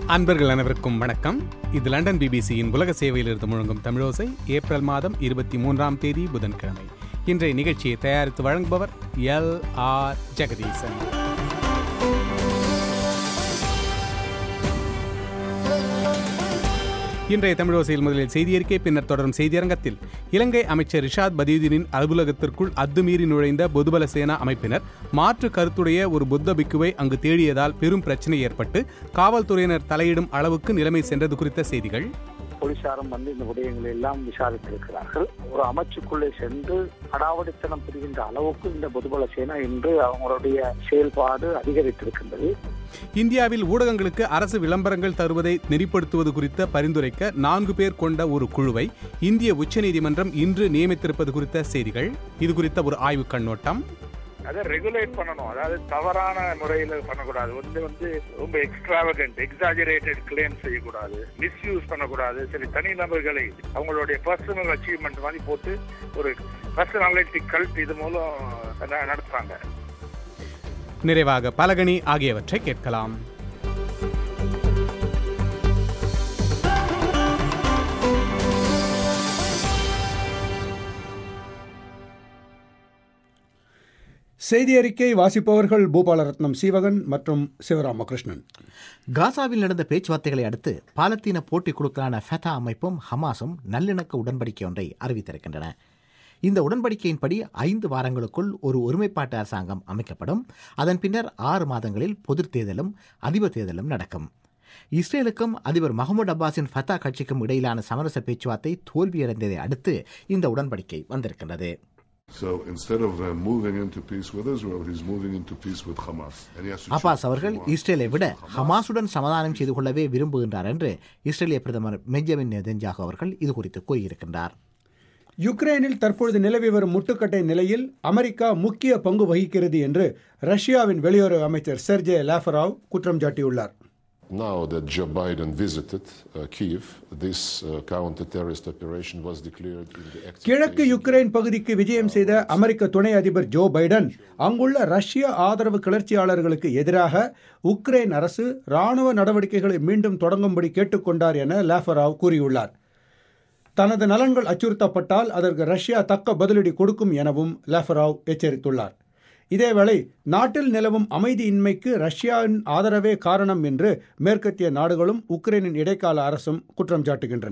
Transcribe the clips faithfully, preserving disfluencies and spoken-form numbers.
அன்பர்கள் அனைவருக்கும் வணக்கம். இது லண்டன் பிபிசியின் உலக சேவையிலிருந்து முழங்கும் தமிழோசை. ஏப்ரல் மாதம் இருபத்தி மூன்றாம் தேதி புதன்கிழமை. இன்றைய நிகழ்ச்சியை தயாரித்து வழங்குபவர் எல் ஆர் ஜெகதீசன். இன்றைய தமிழோசையில் முதலில் செய்தியறிக்கை, பின்னர் தொடரும் செய்தியரங்கத்தில் இலங்கை அமைச்சர் ரிஷாத் பதியுதீனின் அலுவலகத்திற்குள் அத்துமீறி நுழைந்த பொதுபல சேனா அமைப்பினர் மாற்று கருத்துடைய ஒரு புத்த பிக்குவை அங்கு தேடியதால் பெரும் பிரச்சனை ஏற்பட்டு காவல்துறையினர் தலையிடும் அளவுக்கு நிலைமை சென்றது குறித்த செய்திகள். போலீசாரும் வந்து இந்த விடயங்களை எல்லாம் விசாரித்திருக்கிறார்கள். ஒரு அமைச்சுக்குள்ளே சென்று அடாவடித்தனம் புரிகின்ற அளவுக்கு இந்த பொதுபல சேனா இன்று அவங்களுடைய செயல்பாடு அதிகரித்திருக்கின்றது. இந்தியாவில் ஊடகங்களுக்கு அரசு விளம்பரங்கள் தருவதை நெறிப்படுத்துவது குறித்த பரிந்துரைக்க நான்கு பேர் கொண்ட ஒரு குழுவை இந்திய உச்சநீதிமன்றம் இன்று நியமித்திருப்பது குறித்த செய்திகள். இது குறித்த ஒரு ஆய்வு கண்ணோட்டம். அதை ரெகுலேட் பண்ணணும், அதாவது தவறான முறையில் பண்ணக்கூடாது. வந்து வந்து ரொம்ப எக்ஸ்ட்ராவகன்ட் எக்ஸாஜரேட்டட் கிளைம் செய்யக்கூடாது, மிஸ்யூஸ் பண்ணக்கூடாது. சரி, தனிநபர்களை அவங்களுடைய பர்சனல் அச்சீவ்மெண்ட் மாதிரி போட்டு ஒரு பர்சனாலிட்டி கல்ட் இது மூலம் நடத்துறாங்க. நிறைவாக பலகணி ஆகியவற்றை கேட்கலாம். செய்தி அறிக்கை வாசிப்பவர்கள் பூபாலரத்னம் சீவகன் மற்றும் சிவராமகிருஷ்ணன். காசாவில் நடந்த பேச்சுவார்த்தைகளை அடுத்து பாலத்தீன போட்டி குழுக்களான ஃபெதா அமைப்பும் ஹமாஸும் நல்லிணக்க உடன்படிக்கை ஒன்றை அறிவித்திருக்கின்றன. இந்த உடன்படிக்கையின்படி ஐந்து வாரங்களுக்குள் ஒரு ஒருமைப்பாட்டு அரசாங்கம் அமைக்கப்படும். அதன் பின்னர் ஆறு மாதங்களில் பொது தேர்தலும் அதிபர் தேர்தலும் நடக்கும். இஸ்ரேலுக்கும் அதிபர் மஹமூத் அப்பாஸின் ஃபெதா கட்சிக்கும் இடையிலான சமரச பேச்சுவார்த்தை தோல்வியடைந்ததை அடுத்து இந்த உடன்படிக்கை வந்திருக்கின்றது. So instead of uh, moving into peace with Israel, he's moving into peace with Hamas. Abbas அவர்கள் இஸ்ரேலை விட ஹமாஸுடன் சமாதானம் செய்து கொள்ளவே விரும்புகின்றார் என்று இஸ்ரேலிய பிரதமர் பெஞ்சமின் நெதன்யாகு அவர்கள் இது குறித்து கூறியிருக்கின்றார். யுக்ரைனில் தற்பொழுது நிலவி வரும் முட்டுக்கட்டை நிலையில் அமெரிக்கா முக்கிய பங்கு வகிக்கிறது என்று ரஷ்யாவின் வெளியுறவு அமைச்சர் செர்ஜே லாஃபரோவ் குற்றம் சாட்டியுள்ளார். Now that Joe Biden visited uh, Kyiv, this uh, counter-terrorist operation was declared in the active. கிழக்கு யுக்ரைன் பகுதிக்கு விஜயம் செய்த அமெரிக்க துணை அதிபர் ஜோ பைடன் அங்குள்ள ரஷ்ய ஆதரவு கிளர்ச்சியாளர்களுக்கு எதிராக உக்ரைன் அரசு ராணுவ நடவடிக்கைகளை மீண்டும் தொடங்கும்படி கேட்டுக்கொண்டார் என லாஃபரோவ் கூறியுள்ளார். தனது நலன்கள் அச்சுறுத்தப்பட்டால் அதற்கு ரஷ்யா தக்க பதிலடி கொடுக்கும் எனவும் லாஃபரோவ் எச்சரித்துள்ளார். இதேவேளை நாட்டில் நிலவும் அமைதியின்மைக்கு ரஷ்யாவின் ஆதரவே காரணம் என்று மேற்கத்திய நாடுகளும் உக்ரைனின் இடைக்கால அரசும் குற்றம் சாட்டுகின்றன.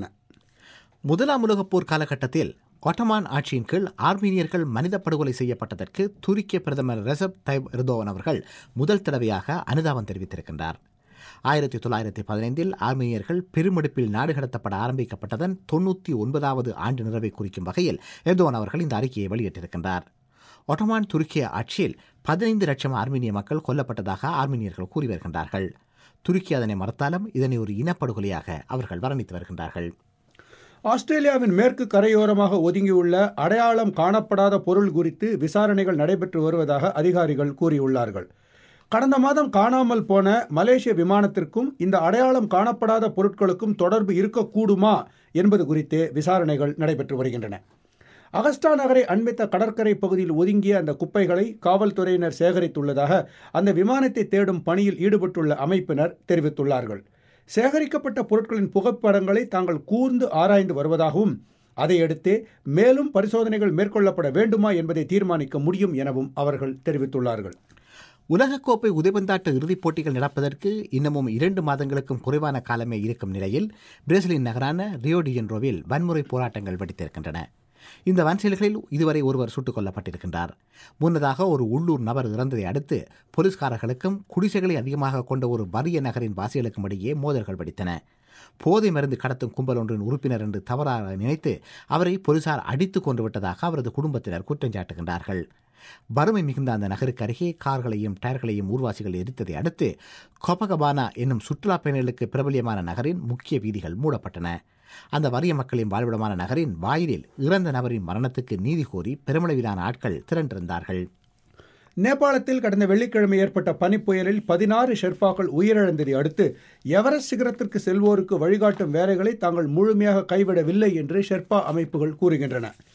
முதலாம் உலகப் போர் காலகட்டத்தில் ஒட்டமான் ஆட்சியின் கீழ் ஆர்மீனியர்கள் மனித படுகொலை செய்யப்பட்டதற்கு துருக்கிய பிரதமர் ரெசப் தைப் எர்டோகன் அவர்கள் முதல் தடவையாக அனுதாபம் தெரிவித்திருக்கின்றார். ஆயிரத்தி தொள்ளாயிரத்தி பதினைந்தில் ஆர்மீனியர்கள் பெருமெடுப்பில் நாடு கடத்தப்பட ஆரம்பிக்கப்பட்டதன் தொன்னூற்றி ஒன்பதாவது ஆண்டு நிறைவை குறிக்கும் வகையில் எர்டோகன் அவர்கள் இந்த அறிக்கையை வெளியிட்டிருக்கின்றார். ஒட்டமான் துருக்கிய ஆட்சியில் பதினைந்து லட்சம் ஆர்மீனிய மக்கள் கொல்லப்பட்டதாக ஆர்மீனியர்கள் கூறி வருகின்றார்கள். துருக்கி அதனை மறுத்தாலும் இதனை ஒரு இனப்படுகொலையாக அவர்கள் வர்ணித்து வருகின்றார்கள். ஆஸ்திரேலியாவின் மேற்கு கரையோரமாக ஒதுங்கியுள்ள அடையாளம் காணப்படாத பொருள் குறித்து விசாரணைகள் நடைபெற்று வருவதாக அதிகாரிகள் கூறியுள்ளார்கள். கடந்த மாதம் காணாமல் போன மலேசிய விமானத்திற்கும் இந்த அடையாளம் காணப்படாத பொருட்களுக்கும் தொடர்பு இருக்கக்கூடுமா என்பது குறித்தே விசாரணைகள் நடைபெற்று வருகின்றன. அகஸ்டா நகரை அண்மித்த கடற்கரை பகுதியில் ஒதுங்கிய அந்த குப்பைகளை காவல்துறையினர் சேகரித்துள்ளதாக அந்த விமானத்தை தேடும் பணியில் ஈடுபட்டுள்ள அமைப்பினர் தெரிவித்துள்ளார்கள். சேகரிக்கப்பட்ட பொருட்களின் புகைப்படங்களை தாங்கள் கூர்ந்து ஆராய்ந்து வருவதாகவும் அதையடுத்தே மேலும் பரிசோதனைகள் மேற்கொள்ளப்பட வேண்டுமா என்பதை தீர்மானிக்க முடியும் எனவும் அவர்கள் தெரிவித்துள்ளார்கள். உலகக்கோப்பை உதைபந்தாட்ட இறுதிப் போட்டிகள் நடப்பதற்கு இன்னமும் இரண்டு மாதங்களுக்கும் குறைவான காலமே இருக்கும் நிலையில் பிரேசிலின் நகரான ரியோ டி ஜெனரோவில் வன்முறை போராட்டங்கள் வெடித்திருக்கின்றன. இந்த வன்செயல்களில் இதுவரை ஒருவர் சுட்டுக் கொல்லப்பட்டிருக்கின்றார். முன்னதாக ஒரு உள்ளூர் நபர் இறந்ததை அடுத்து போலீஸ்காரர்களுக்கும் குடிசைகளை அதிகமாக கொண்ட ஒரு வறிய நகரின் வாசிகளுக்கும் இடையே மோதல்கள் வெடித்தன. போதை மருந்து கடத்தும் கும்பல் ஒன்றின் உறுப்பினர் என்று தவறாக நினைத்து அவரை போலீசார் அடித்துக் கொண்டு விட்டதாக அவரது குடும்பத்தினர் குற்றம் சாட்டுகின்றார்கள். வறுமை மிகுந்த அந்த நகருக்கு அருகே கார்களையும் டயர்களையும் ஊர்வாசிகள் எரித்ததை அடுத்து கொபகபானா என்னும் சுற்றுலா பயணிகளுக்கு பிரபலியமான நகரின் முக்கிய வீதிகள் மூடப்பட்டன. அந்த வறிய மக்களின் வாழ்விடமான நகரின் வாயிலில் இறந்த நபரின் மரணத்துக்கு நீதி கோரி பெருமளவிலான ஆட்கள் திரண்டிருந்தார்கள். நேபாளத்தில் கடந்த வெள்ளிக்கிழமை ஏற்பட்ட பனிப்புயலில் பதினாறு ஷெர்பாக்கள் உயிரிழந்ததை அடுத்து எவரெஸ்ட் சிகரத்திற்கு செல்வோருக்கு வழிகாட்டும் வேலைகளை தாங்கள் முழுமையாக கைவிடவில்லை என்று ஷெர்பா அமைப்புகள் கூறுகின்றன.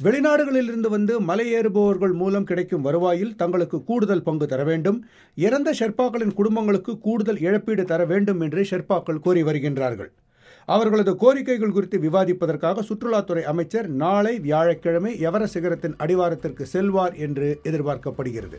வெளிநாடுகளிலிருந்து வந்து மலையேறுபவர்கள் மூலம் கிடைக்கும் வருவாயில் தங்களுக்கு கூடுதல் பங்கு தர வேண்டும், இறந்த ஷெர்பாக்களின் குடும்பங்களுக்கு கூடுதல் இழப்பீடு தர வேண்டும் என்று ஷெர்பாக்கள் கோரி வருகின்றார்கள். அவர்களது கோரிக்கைகள் குறித்து விவாதிப்பதற்காக சுற்றுலாத்துறை அமைச்சர் நாளை வியாழக்கிழமை எவரெஸ்ட் சிகரத்தின் அடிவாரத்திற்கு செல்வார் என்று எதிர்பார்க்கப்படுகிறது.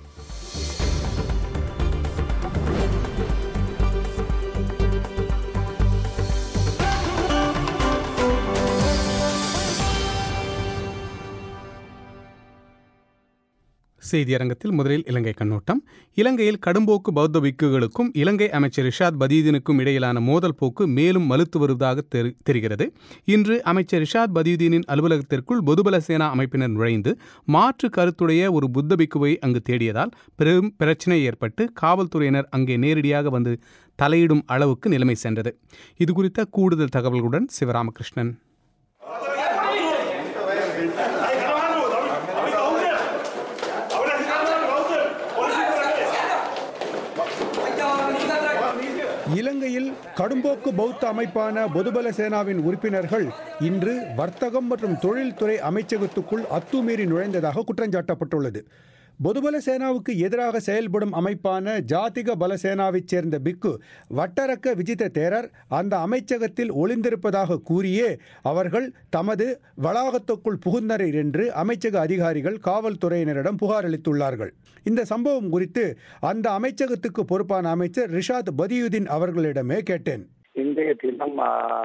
செய்தியரங்கத்தில் முதலில் இலங்கை கண்ணோட்டம். இலங்கையில் கடும்போக்கு பௌத்த பிக்குகளுக்கும் இலங்கை அமைச்சர் ரிஷாத் பதியுதீனுக்கும் இடையிலான மோதல் போக்கு மேலும் வலுத்து வருவதாக தெரிகிறது. இன்று அமைச்சர் ரிஷாத் பதியுதீனின் அலுவலகத்திற்குள் பொதுபல சேனா அமைப்பினர் நுழைந்து மாற்று கருத்துடைய ஒரு புத்த பிக்குவை அங்கு தேடியதால் பெரும் பிரச்சினை ஏற்பட்டு காவல்துறையினர் அங்கே நேரடியாக வந்து தலையிடும் அளவுக்கு நிலைமை சென்றது. இதுகுறித்த கூடுதல் தகவல்களுடன் சிவராமகிருஷ்ணன். இலங்கையில் கடும்போக்கு பௌத்த அமைப்பான பொதுபல சேனாவின் உறுப்பினர்கள் இன்று வர்த்தகம் மற்றும் தொழில்துறை அமைச்சகத்துக்குள் அத்துமீறி நுழைந்ததாக குற்றஞ்சாட்டப்பட்டுள்ளது. பொதுபல சேனாவுக்கு எதிராக செயல்படும் அமைப்பான ஜாதிக பலசேனாவைச் சேர்ந்த பிக்கு வட்டரக்க விஜித தேரர் அந்த அமைச்சகத்தில் ஒளிந்திருப்பதாக கூறியே அவர்கள் தமது வளாகத்துக்குள் புகுந்தனர் என்று அமைச்சக அதிகாரிகள் காவல்துறையினரிடம் புகார் அளித்துள்ளார்கள். இந்த சம்பவம் குறித்து அந்த அமைச்சகத்துக்கு பொறுப்பான அமைச்சர் ரிஷாத் பதியுதீன் அவர்களிடமே கேட்டேன். இன்றைய தினம்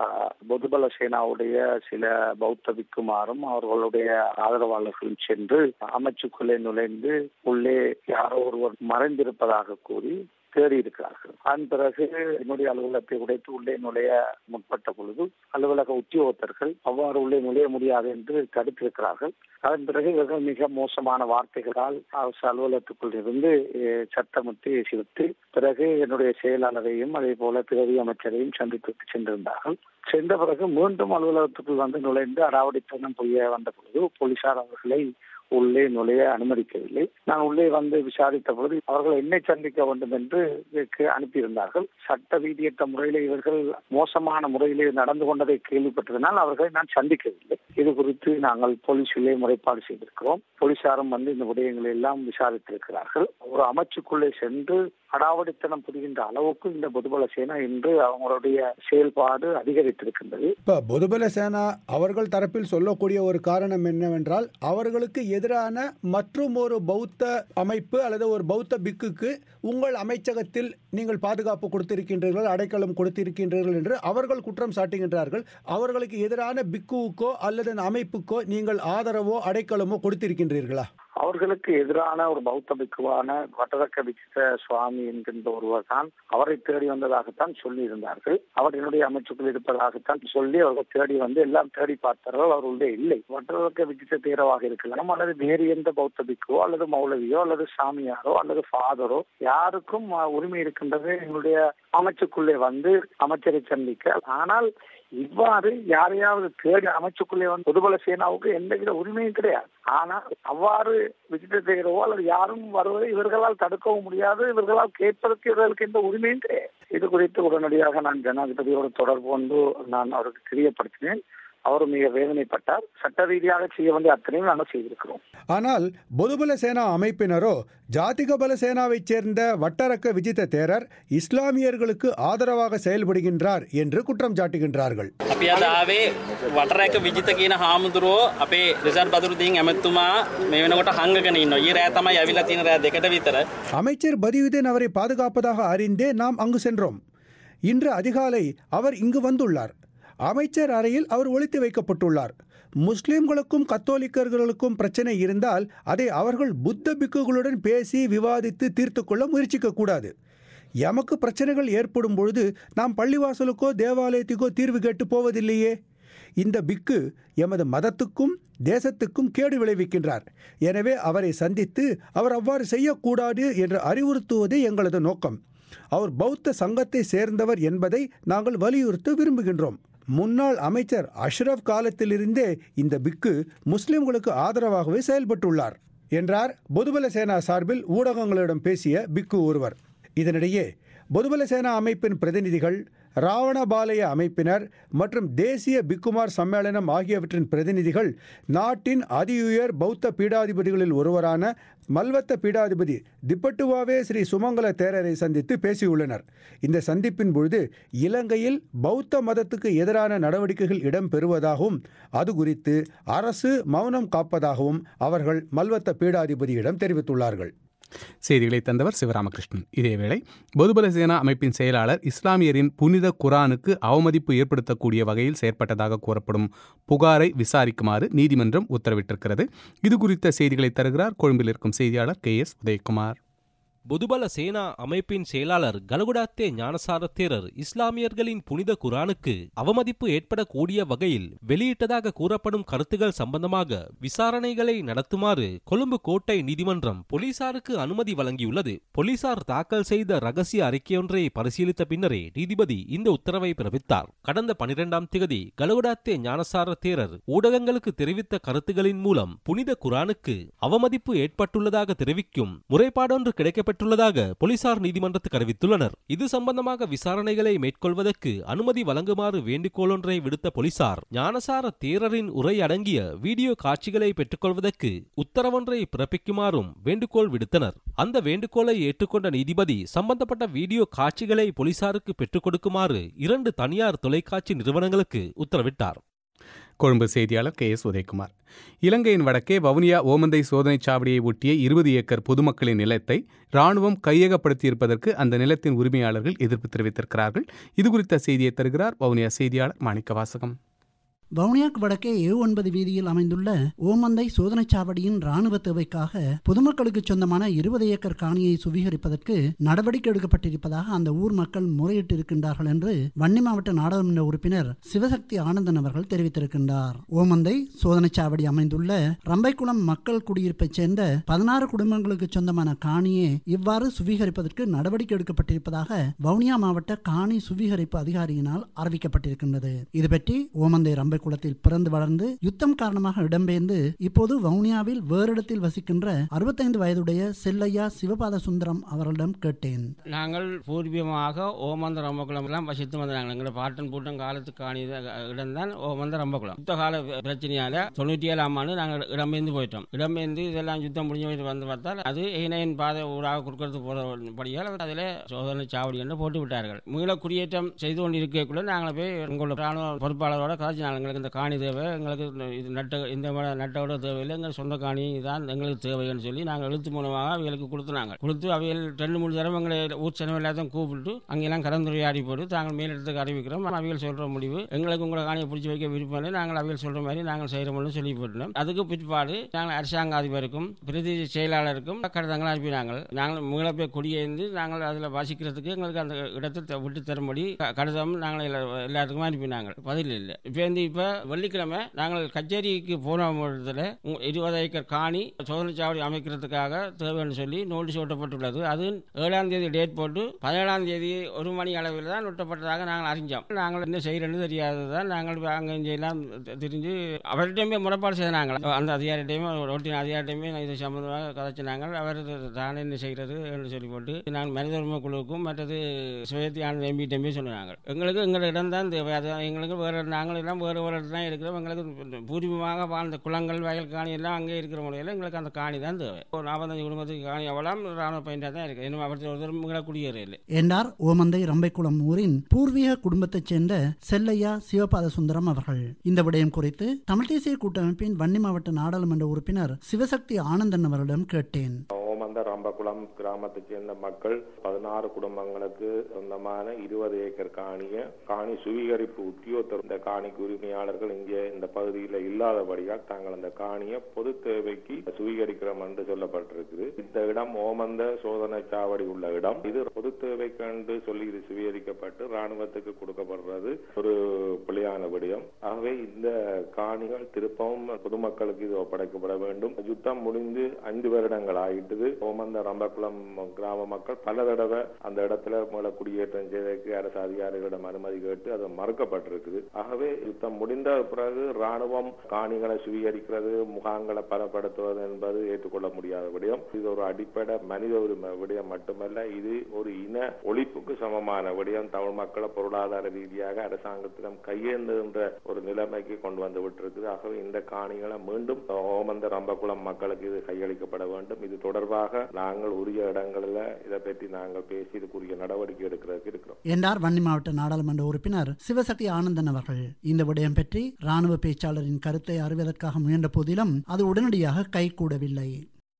பொதுபல சேனாவுடைய சில பௌத்த பிக்குமாரும் அவர்களுடைய ஆதரவாளர்களும் சென்று அமைச்சுக்குள்ளே நுழைந்து உள்ளே யாரோ ஒருவர் மறைந்திருப்பதாக கூறி தேடி இருக்கிறார்கள். அதன் பிறகு என்னுடைய அலுவலகத்தை உடைத்து உள்ளே நுழைய முற்பட்ட பொழுது அலுவலக உத்தியோகத்தர்கள் அவ்வாறு உள்ளே நுழைய முடியாது என்று தடுத்திருக்கிறார்கள். அதன் பிறகு இவர்கள் மிக மோசமான வார்த்தைகளால் அரசு அலுவலகத்துக்குள் இருந்து சத்தமிட்டு சிரித்து பிறகு என்னுடைய செயலாளரையும் அதே போல பிரதி அமைச்சரையும் சந்தித்து சென்றிருந்தார்கள். சென்ற பிறகு மீண்டும் அலுவலகத்துக்குள் வந்து நுழைந்து அடாவடித்தனம் புரிய வந்த பொழுது போலீசார் அவர்களை உள்ளே நுழைய அனுமதிக்கவில்லை. நான் உள்ளே வந்து விசாரித்த பொழுது அவர்கள் என்னை சந்திக்க வேண்டும் என்று அனுப்பியிருந்தார்கள். சட்ட ரீதியற்ற முறையிலே இவர்கள் மோசமான முறையிலே நடந்து கொண்டதை கேள்விப்பட்டதனால் அவர்களை நான் சந்திக்கவில்லை. இது குறித்து நாங்கள் போலீசிலே முறைப்பாடு செய்திருக்கிறோம். போலீசாரும் வந்து இந்த விடயங்களை எல்லாம் விசாரித்திருக்கிறார்கள். ஒரு அமைச்சுக்குள்ளே சென்று அடாவடித்தனம் புரிகின்ற அளவுக்கு இந்த பொதுபல சேனா இன்று அவங்களுடைய செயல்பாடு அதிகரித்திருக்கின்றது. இப்ப பொதுபல சேனா அவர்கள் தரப்பில் சொல்லக்கூடிய ஒரு காரணம் என்னவென்றால் அவர்களுக்கு எதிரான மற்றும் ஒரு பௌத்த அமைப்பு அல்லது ஒரு பௌத்த பிக்குக்கு உங்கள் அமைச்சகத்தில் நீங்கள் பாதுகாப்பு கொடுத்திருக்கின்றீர்கள், அடைக்கலம் கொடுத்திருக்கின்றீர்கள் என்று அவர்கள் குற்றம் சாட்டுகின்றார்கள். அவர்களுக்கு எதிரான பிக்குவுக்கோ அல்லது அமைப்புக்கோ நீங்கள் ஆதரவோ அடைக்கலமோ கொடுத்திருக்கின்றீர்களா? அவர்களுக்கு எதிரான ஒரு பௌத்த பிக்குவான வட்டரக்க விஜித சுவாமி என்கின்ற ஒருவர் தான் அவரை தேடி வந்ததாகத்தான் சொல்லி இருந்தார்கள். அவர் என்னுடைய அமைச்சுக்குள் இருப்பதாகத்தான் சொல்லி அவர்கள் தேடி வந்து எல்லாம் தேடி பார்த்தார்கள். அவர் உள்ளே இல்லை. வட்டரக்க விஜித தேரவாக இருக்கலாம் அல்லது வேறு எந்த பௌத்த பிக்குவோ அல்லது மௌலவியோ அல்லது சாமியாரோ அல்லது ஃபாதரோ யாருக்கும் உரிமை இருக்கின்றது எங்களுடைய அமைச்சுக்குள்ளே வந்து அமைச்சரை சந்திக்க. ஆனால் இவ்வாறு யாரையாவது தேடி அமைச்சுக்குள்ளே வந்து பொதுபல சேனாவுக்கு எந்தவித உரிமையும் கிடையாது. ஆனால் அவ்வாறு விஜித தேரவோ அல்லது யாரும் வருவதை இவர்களால் தடுக்கவும் முடியாது, இவர்களால் கேட்பதற்கு இவர்களுக்கு எந்த உரிமையும் கிடையாது. இது குறித்து உடனடியாக நான் ஜனாதிபதியோடு தொடர்பு கொண்டு நான் அவருக்கு தெரியப்படுத்தினேன். அவரும் மிக வேதனைப்பட்டார். சட்ட ரீதியாக செய்ய வேண்டிய அத்தனையும் நாங்கள் செய்திருக்கிறோம். ஆனால் பொதுபல சேனா அமைப்பினரோ ஜாதிக பல சேனாவைச் சேர்ந்த வட்டரக்க விஜித தேரர் இஸ்லாமியர்களுக்கு ஆதரவாக செயல்படுகின்றார் என்று குற்றம் சாட்டுகின்றார்கள். වටරැක විජිත කියන හාමුදුරුවෝ අපේ රිෂාඩ් බදුරුදීන් ඇමතුමා මේ වෙනකොට හංගගෙන ඉන්නවා. ඊ රෑ තමයි ඇවිල්ලා තියෙන රෑ දෙකට විතර. அமைச்சர் பதியுதீன் அவரை பாதுகாப்பதாக அறிந்தே நாம் அங்கு சென்றோம். இன்று அதிகாலை அவர் இங்கு வந்துள்ளார். அமைச்சர் அறையில் அவர் ஒளித்து வைக்கப்பட்டுள்ளார். முஸ்லிம்களுக்கும் கத்தோலிக்கர்களுக்கும் பிரச்சனை இருந்தால் அதை அவர்கள் புத்த பிக்குகளுடன் பேசி விவாதித்து தீர்த்து கொள்ள முயற்சிக்க கூடாது. எமக்கு பிரச்சனைகள் ஏற்படும் பொழுது நாம் பள்ளிவாசலுக்கோ தேவாலயத்துக்கோ தீர்வு கேட்டு போவதில்லையே. இந்த பிக்கு எமது மதத்துக்கும் தேசத்துக்கும் கேடு விளைவிக்கின்றார். எனவே அவரை சந்தித்து அவர் அவ்வாறு செய்யக்கூடாது என்று அறிவுறுத்துவதே எங்களது நோக்கம். அவர் பௌத்த சங்கத்தை சேர்ந்தவர் என்பதை நாங்கள் வலியுறுத்த விரும்புகின்றோம். முன்னாள் அமைச்சர் அஷ்ரப் காலத்திலிருந்தே இந்த பிக்கு முஸ்லிம்களுக்கு ஆதரவாகவே செயல்பட்டுள்ளார் என்றார் பொதுபல சேனா சார்பில் ஊடகங்களிடம் பேசிய பிக்கு ஒருவர். இதனிடையே பொதுபல சேனா அமைப்பின் பிரதிநிதிகள் ராவணபாலய அமைப்பினர் மற்றும் தேசிய பிக்குமார் சம்மேளனம் ஆகியவற்றின் பிரதிநிதிகள் நாட்டின் அதியுயர் பௌத்த பீடாதிபதிகளில் ஒருவரான மல்வத்த பீடாதிபதி திப்பட்டுவாவே ஸ்ரீ சுமங்கல தேரரை சந்தித்து பேசியுள்ளனர். இந்த சந்திப்பின் பொழுது இலங்கையில் பௌத்த மதத்துக்கு எதிரான நடவடிக்கைகள் இடம்பெறுவதாகவும் அது குறித்து அரசு மௌனம் காப்பதாகவும் அவர்கள் மல்வத்த பீடாதிபதியிடம் தெரிவித்துள்ளார்கள். செய்திகளை தந்தவர் சிவராமகிருஷ்ணன். இதேவேளை பொதுபல சேனா அமைப்பின் செயலாளர் இஸ்லாமியரின் புனித குரானுக்கு அவமதிப்பு ஏற்படுத்தக்கூடிய வகையில் செயற்பட்டதாக கூறப்படும் புகாரை விசாரிக்குமாறு நீதிமன்றம் உத்தரவிட்டிருக்கிறது. இது குறித்த செய்திகளை தருகிறார் கொழும்பில் இருக்கும் செய்தியாளர் கே எஸ் உதயகுமார். பொதுபல சேனா அமைப்பின் செயலாளர் கலகுடாத்தே ஞானசார தேரர் இஸ்லாமியர்களின் புனித குரானுக்கு அவமதிப்பு ஏற்படக்கூடிய வகையில் வெளியிட்டதாக கூறப்படும் கருத்துகள் சம்பந்தமாக விசாரணைகளை நடத்துமாறு கொழும்பு கோட்டை நீதிமன்றம் போலீசாருக்கு அனுமதி வழங்கியுள்ளது. போலீசார் தாக்கல் செய்த ரகசிய அறிக்கையொன்றை பரிசீலித்த பின்னரே நீதிபதி இந்த உத்தரவை பிறப்பித்தார். கடந்த பனிரெண்டாம் தேதி கலகுடாத்தே ஞானசார தேரர் ஊடகங்களுக்கு தெரிவித்த கருத்துகளின் மூலம் புனித குரானுக்கு அவமதிப்பு ஏற்பட்டுள்ளதாக தெரிவிக்கும் முறைப்பாடொன்று கிடைக்கப்பட்ட ள்ளதாக போலீசார் நீதிமன்றத்துக்கு அறிவித்துள்ளனர். இது சம்பந்தமாக விசாரணைகளை மேற்கொள்வதற்கு அனுமதி வழங்குமாறு வேண்டுகோள் ஒன்றை விடுத்த போலீசார் ஞானசார தேரரின் உரை அடங்கிய வீடியோ காட்சிகளை பெற்றுக்கொள்வதற்கு உத்தரவொன்றை பிறப்பிக்குமாறும் வேண்டுகோள் விடுத்தனர். அந்த வேண்டுகோளை ஏற்றுக்கொண்ட நீதிபதி சம்பந்தப்பட்ட வீடியோ காட்சிகளை போலீசாருக்கு பெற்றுக் கொடுக்குமாறு இரண்டு தனியார் தொலைக்காட்சி நிறுவனங்களுக்கு உத்தரவிட்டார். கொழும்பு செய்தியாளர் கே எஸ் உதயகுமார். இலங்கையின் வடக்கே வவுனியா ஓமந்தை சோதனை சாவடியை ஒட்டிய இருபது ஏக்கர் பொதுமக்களின் நிலத்தை ராணுவம் கையகப்படுத்தியிருப்பதற்கு அந்த நிலத்தின் உரிமையாளர்கள் எதிர்ப்பு தெரிவித்திருக்கிறார்கள். இதுகுறித்த செய்தியை தருகிறார் வவுனியா செய்தியாளர் மாணிக்க வாசகம். வவுனியாக்கு வடக்கே ஏ ஒன்பது வீதியில் அமைந்துள்ள ஓமந்தை சோதனைச் சாவடியின் ராணுவ தேவைக்காக பொதுமக்களுக்கு சொந்தமான இருபது ஏக்கர் காணியை சுவீகரிப்பதற்கு நடவடிக்கை எடுக்கப்பட்டிருப்பதாக அந்த ஊர் மக்கள் முறையிட்டிருக்கின்றார்கள் என்று வன்னி மாவட்ட நாடாளுமன்ற உறுப்பினர் சிவசக்தி ஆனந்தன் அவர்கள் தெரிவித்திருக்கின்றார். ஓமந்தை சோதனைச் சாவடி அமைந்துள்ள ரம்பைக்குளம் மக்கள் குடியிருப்பைச் சேர்ந்த பதினாறு குடும்பங்களுக்கு சொந்தமான காணியை இவ்வாறு சுவீகரிப்பதற்கு நடவடிக்கை எடுக்கப்பட்டிருப்பதாக வவுனியா மாவட்ட காணி சுவீகரிப்பு அதிகாரியினால் அறிவிக்கப்பட்டிருக்கின்றது. இதுபற்றி ஓமந்தை ரம்பை குளத்தில் பிறந்து வளர்ந்து யுத்தம் காரணமாக இடம்பெயர்ந்து இப்போது வவுனியாவில் வேறிடத்தில் வசிக்கின்ற அறுபத்தைந்து வயதுடைய செல்லையா சிவபாத சுந்தரம் அவர்களிடம் கேட்டேன். நாங்கள் பூர்வீகமாக ஓமந்த ரம்பகுளம் எல்லாம் வசித்து வந்தாங்க. எங்களை பாட்டன் பூட்டம் காலத்து காணி இடம்தான் ஓமந்த ரம்பகுளம். யுத்த கால பிரச்சனையால தொண்ணூற்றி ஏழாம் ஆண்டு நாங்கள் இடம்பெயர்ந்து போயிட்டோம். இடம்பெயர்ந்து இதெல்லாம் யுத்தம் முடிஞ்சு போயிட்டு வந்து பார்த்தால் அது ஏனையின் பாதை ஊராக கொடுக்கறது போறபடியால் அதில் சோதனை சாவடி என்று போட்டு விட்டார்கள். மீள குடியேற்றம் செய்து கொண்டு இருக்கக்குள்ள நாங்கள் போய் எங்களோட ராணுவ பொறுப்பாளரோட கதைச்சு எங்களுக்கு இந்த காணி தேவை, எங்களுக்கு இது நட்ட இந்த நட்டோட தேவையில்லை, எங்கள் சொந்த காணி தான் எங்களுக்கு தேவைன்னு சொல்லி நாங்கள் எழுத்து மூலமாக அவைகளுக்கு கொடுத்துனாங்க. கொடுத்து அவைகள் ரெண்டு மூணு தடவை எங்களை ஊர் செலவு எல்லாத்தையும் கூப்பிட்டு அங்கெல்லாம் கலந்துரையாடி போட்டு தாங்கள் மேலிடத்துக்கு அறிவிக்கிறோம். அவைகள் சொல்கிற முடிவு எங்களுக்கு உங்களை காணியை பிடிச்சி வைக்க விருப்பம் இல்லை, நாங்கள் அவைகள் சொல்கிற மாதிரி நாங்கள் செய்கிறோம்னு சொல்லி போட்டோம். அதுக்கு பிற்பாடு நாங்கள் அரசாங்க அதிபருக்கும் பிரதி செயலாளருக்கும் கடிதங்கள் அனுப்பினாங்க. நாங்கள் மீளப்பே குடியேந்து நாங்கள் அதில் வசிக்கிறதுக்கு எங்களுக்கு அந்த இடத்தை விட்டு தரும்படி கடிதம் நாங்கள் எல்லாத்துக்கும் அனுப்பினாங்க. பதில் இல்லை. இப்போ வந்து இப்போ வெள்ளிக்கிழமை நாங்கள் கச்சேரிக்கு போன இடத்துல இருபது ஏக்கர் காணி சோதனை சாவடி அமைக்கிறதுக்காக தேவைன்னு சொல்லி நோட்டீஸ் ஒட்டப்பட்டுள்ளது. அது ஏழாம் தேதி டேட் போட்டு பதினேழாம் தேதி ஒரு மணி அளவில் தான் ஒட்டப்பட்டதாக நாங்கள் அறிஞ்சோம். நாங்கள் என்ன செய்யறேன்னு தெரியாததான் நாங்கள் அங்கே எல்லாம் தெரிஞ்சு அவர்கிட்டயுமே முறைப்பாடு செய்தாங்க. அந்த அதிகாரிகிட்டையுமே ரொட்டின் அதிகாரிகிட்டையுமே இது சம்பந்தமாக கதைச்சினாங்க. அவர் தானே என்ன செய்கிறது என்று சொல்லி போட்டு நாங்கள் மனித உரிமை குழுவுக்கும் மற்றது சுயத்தி ஆனந்த எம்பிகிட்டையுமே சொன்னாங்க. எங்களுக்கு எங்கள் இடம் தான் தேவை, அது எங்களுக்கு வேறு நாங்கள் எல்லாம் வேறு வேறு தான் இருக்கிறோம். எங்களுக்கு பூர்வீகமாக வாழ்ந்த குளங்கள் வயல் காணி எல்லாம் அங்கே இருக்கிற முறையில் எங்களுக்கு அந்த காணி தான் தேவை. ஒரு நாற்பத்தஞ்சு குடும்பத்துக்கு காணி எவ்வளவு ராணுவ பயன்டாக தான் இருக்கு. இன்னும் அவருக்கு ஒரு குடியேற இல்லை என்றார் ஓமந்தை ரம்பைக்குளம் ஊரின் பூர்வீக குடும்பத்தைச் சேர்ந்த செல்லையா சிவபாத சுந்தரம் அவர்கள். இந்த விடயம் குறித்து தமிழ் தேசிய கூட்டமைப்பின் வன்னி மாவட்ட நாடாளுமன்ற உறுப்பினர் சிவசக்தி ஆனந்தன் அவரிடம் கேட்டேன். ஓமந்த ரம்பகுளம் கிராமத்தைச் சேர்ந்த மக்கள் பதினாறு குடும்பங்களுக்கு சொந்தமான இருபது ஏக்கர் காணிய காணி சுவீகரிப்பு உத்தியோகத்தர் இந்த காணிக்கு உரிமையாளர்கள் இங்கே இந்த பகுதியில் இல்லாதபடியால் தாங்கள் அந்த காணியை பொது தேவைக்கு சுவீகரிக்கிறோம் என்று சொல்லப்பட்டிருக்குது. இந்த இடம் ஓமந்த சோதனை சாவடி உள்ள இடம். இது பொது தேவைக்கு என்று சொல்லி இது சுவீகரிக்கப்பட்டு ராணுவத்துக்கு கொடுக்கப்படுறது ஒரு பிழையான விடயம். ஆகவே இந்த காணிகள் திருப்பவும் பொதுமக்களுக்கு இது ஒப்படைக்கப்பட வேண்டும். யுத்தம் முடிந்து ஐந்து வருடங்கள் ஆயிட்டது. ஓமந்த ரம்பக்குளம் கிராம மக்கள் பல தடவை அந்த இடத்துல மூல குடியேற்றம் செய்வதற்கு அரசு அதிகாரிகளிடம் அனுமதி கேட்டு அது மறுக்கப்பட்டிருக்குது. ஆகவே யுத்தம் முடிந்த பிறகு ராணுவம் காணிகளை சுவீகரிக்கிறது, முகாம்களை பலப்படுத்துவது என்பது ஏற்றுக்கொள்ள முடியாத விடயம். இது ஒரு அடிப்படை மனித உரிமை விடயம் மட்டுமல்ல, இது ஒரு இன ஒழிப்புக்கு சமமான விடயம். தமிழ் மக்களை பொருளாதார ரீதியாக அரசாங்கத்திடம் கையேந்துகின்ற ஒரு நிலைமைக்கு கொண்டு வந்து விட்டிருக்குது. ஆகவே இந்த காணிகளை மீண்டும் ஓமந்த ரம்பக்குளம் மக்களுக்கு இது கையளிக்கப்பட வேண்டும். இது தொடர்பாக நாங்கள் உரிய இடங்களில் இதை பற்றி நாங்கள் பேசி இதுக்குரிய நடவடிக்கை எடுக்கிறதுக்கு இருக்கிறோம் என்றார் வன்னி மாவட்ட நாடாளுமன்ற உறுப்பினர் சிவசக்தி ஆனந்தன் அவர்கள். இந்த விடயம் பற்றி ராணுவ பேச்சாளரின் கருத்தை அறிவதற்காக முயன்ற போதிலும் அது உடனடியாக கைகூடவில்லை.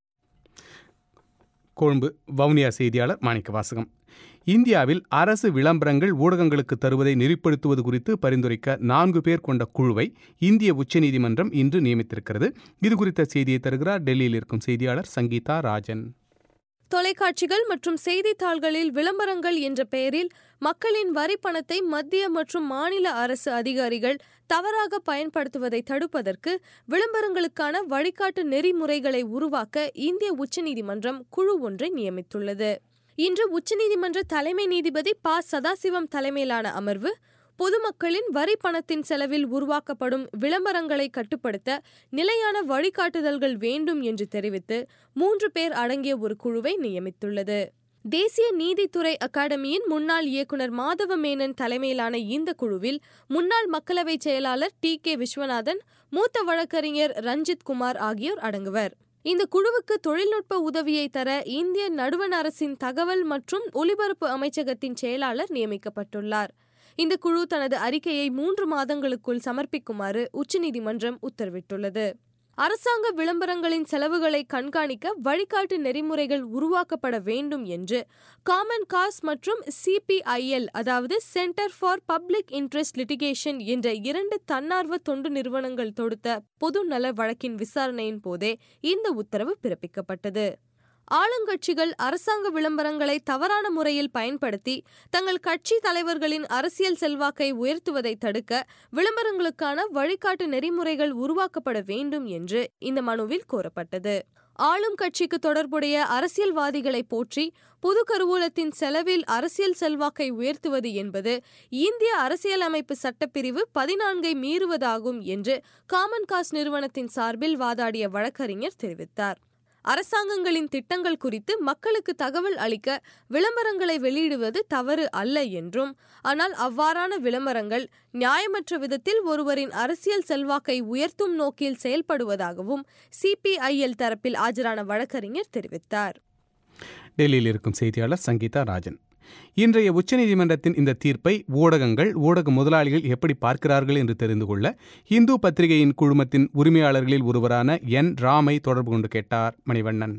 கொழும்பு வவுனியா செய்தியாளர் மாணிக்க வாசகம். இந்தியாவில் அரசு விளம்பரங்கள் ஊடகங்களுக்கு தருவதை நெறிப்படுத்துவது குறித்து பரிந்துரைக்க நான்கு பேர் கொண்ட குழுவை இந்திய உச்சநீதிமன்றம் இன்று நியமித்திருக்கிறது. இது குறித்த செய்தியை தருகிறார் டெல்லியில் இருக்கும் செய்தியாளர் சங்கீதா ராஜன். தொலைக்காட்சிகள் மற்றும் செய்தித்தாள்களில் விளம்பரங்கள் என்ற பெயரில் மக்களின் வரி பணத்தை மத்திய மற்றும் மாநில அரசு அதிகாரிகள் தவறாக பயன்படுத்துவதை தடுப்பதற்கு விளம்பரங்களுக்கான வழிகாட்டு நெறிமுறைகளை உருவாக்க இந்திய உச்சநீதிமன்றம் குழு ஒன்றை நியமித்துள்ளது. இன்று உச்சநீதிமன்ற தலைமை நீதிபதி ப சதாசிவம் தலைமையிலான அமர்வு பொதுமக்களின் வரி பணத்தின் செலவில் உருவாக்கப்படும் விளம்பரங்களை கட்டுப்படுத்த நிலையான வழிகாட்டுதல்கள் வேண்டும் என்று தெரிவித்து மூன்று பேர் அடங்கிய ஒரு குழுவை நியமித்துள்ளது. தேசிய நீதித்துறை அகாடமியின் முன்னாள் இயக்குநர் மாதவ மேனன் தலைமையிலான இந்த குழுவில் முன்னாள் மக்களவை செயலாளர் டி கே விஸ்வநாதன், மூத்த வழக்கறிஞர் ரஞ்சித் குமார் ஆகியோர் அடங்குவர். இந்த குழுவுக்கு தொழில்நுட்ப உதவியை தர இந்திய நடுவண் அரசின் தகவல் மற்றும் ஒலிபரப்பு அமைச்சகத்தின் செயலாளர் நியமிக்கப்பட்டுள்ளார். இந்த குழு தனது அறிக்கையை மூன்று மாதங்களுக்குள் சமர்ப்பிக்குமாறு உச்சநீதிமன்றம் உத்தரவிட்டுள்ளது. அரசாங்க விளம்பரங்களின் செலவுகளை கண்காணிக்க வழிகாட்டு நெறிமுறைகள் உருவாக்கப்பட வேண்டும் என்று காமன் காஸ் மற்றும் சிபிஐஎல் அதாவது centre for public interest litigation என்ற இரண்டு தன்னார்வ தொண்டு நிறுவனங்கள் தொடுத்த பொது நல வழக்கின் விசாரணையின் போதே இந்த உத்தரவு பிறப்பிக்கப்பட்டது. ஆளுங்கட்சிகள் அரசாங்க விளம்பரங்களை தவறான முறையில் பயன்படுத்தி தங்கள் கட்சி தலைவர்களின் அரசியல் செல்வாக்கை உயர்த்துவதை தடுக்க விளம்பரங்களுக்கான வழிகாட்டு நெறிமுறைகள் உருவாக்கப்பட வேண்டும் என்று இந்த மனுவில் கோரப்பட்டது. ஆளும் கட்சிக்கு தொடர்புடைய அரசியல்வாதிகளை போற்றி பொது கருவூலத்தின் செலவில் அரசியல் செல்வாக்கை உயர்த்துவது என்பது இந்திய அரசியலமைப்பு சட்டப்பிரிவு பதினான்கை மீறுவதாகும் என்று காமன் காஸ் நிறுவனத்தின் சார்பில் வாதாடிய வழக்கறிஞர் தெரிவித்தார். அரசாங்கங்களின் திட்டங்கள் குறித்து மக்களுக்கு தகவல் அளிக்க விளம்பரங்களை வெளியிடுவது தவறு அல்ல என்றும், ஆனால் அவ்வாறான விளம்பரங்கள் நியாயமற்ற விதத்தில் ஒருவரின் அரசியல் செல்வாக்கை உயர்த்தும் நோக்கில் செயல்படுவதாகவும் சிபிஐஎல் தரப்பில் ஆஜரான வழக்கறிஞர் தெரிவித்தார். டெல்லியில் இருக்கும் செய்தியாளர் சங்கீதா ராஜன். இன்றைய உச்சநீதிமன்றத்தின் இந்த தீர்ப்பை ஊடகங்கள் ஊடக முதலாளிகள் எப்படி பார்க்கிறார்கள் என்று தெரிந்து கொள்ள இந்து பத்திரிகையின் குழுமத்தின் உரிமையாளர்களில் ஒருவரான என் ராமை தொடர்பு கொண்டு கேட்டார் மணிவண்ணன்.